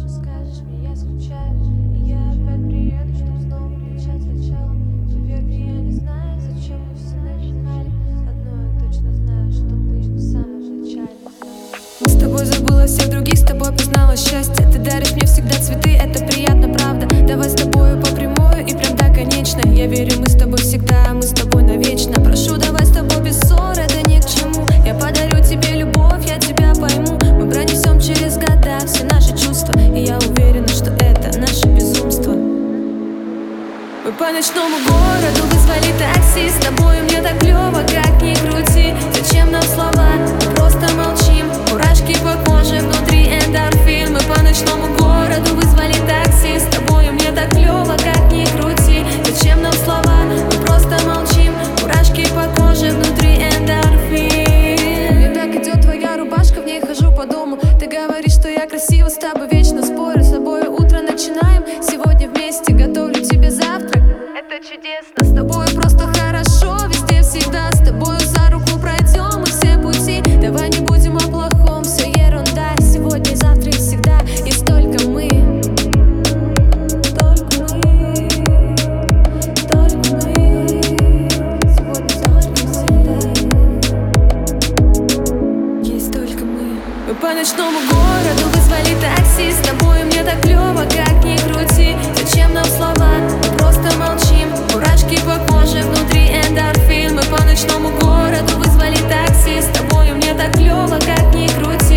что скажешь мне, я скучаю. И я опять приеду, чтоб снова начать сначала. Поверь мне, я не знаю, зачем мы все начинали. Одно я точно знаю, что ты в самом начале. С тобой забыла всех других, с тобой признала счастье. Ты даришь мне всегда цветы, это приятно, правда. Давай с тобою по прямую и прям до конечной. Я верю, мы с тобой всегда, мы с тобой навечно. Прошу, давай с тобой без ссор, это ни к чему. Я подарю тебе любовь, я тебя пойму. Мы пронесем через года все наши чувства, и я уверена, что это наше безумство. Мы по ночному городу вызвали такси. С тобой мне так клево, как ни крути. Зачем нам слова, мы просто молчим. Мурашки по коже, внутри эндорфин. Мы по ночному городу вызвали такси. С тобой мне так клево, как ни крути. Зачем нам слова, мы просто молчим. Мурашки по коже, внутри эндорфин. Мне так идет твоя рубашка, в ней хожу по дому. Ты говоришь, что я красива, с тобой вечно спорю. С тобой утро начинаем, сегодня вместе. Готовлю тебе завтрак, это чудесно. С тобой просто хорошо, везде всегда. С тобой за руку пройдем мы все пути. Давай не будем о плохом, все ерунда. Сегодня, завтра и всегда есть только мы. Только мы. Только мы. Сегодня, завтра и всегда есть только мы. Мы по ночному городу вызвали такси. С тобой мне так клево, как ни крути. Зачем нам слова, мы просто молчим. Мурашки по коже, внутри эндорфин. Мы по ночному городу вызвали такси. С тобой мне так клево, как ни крути.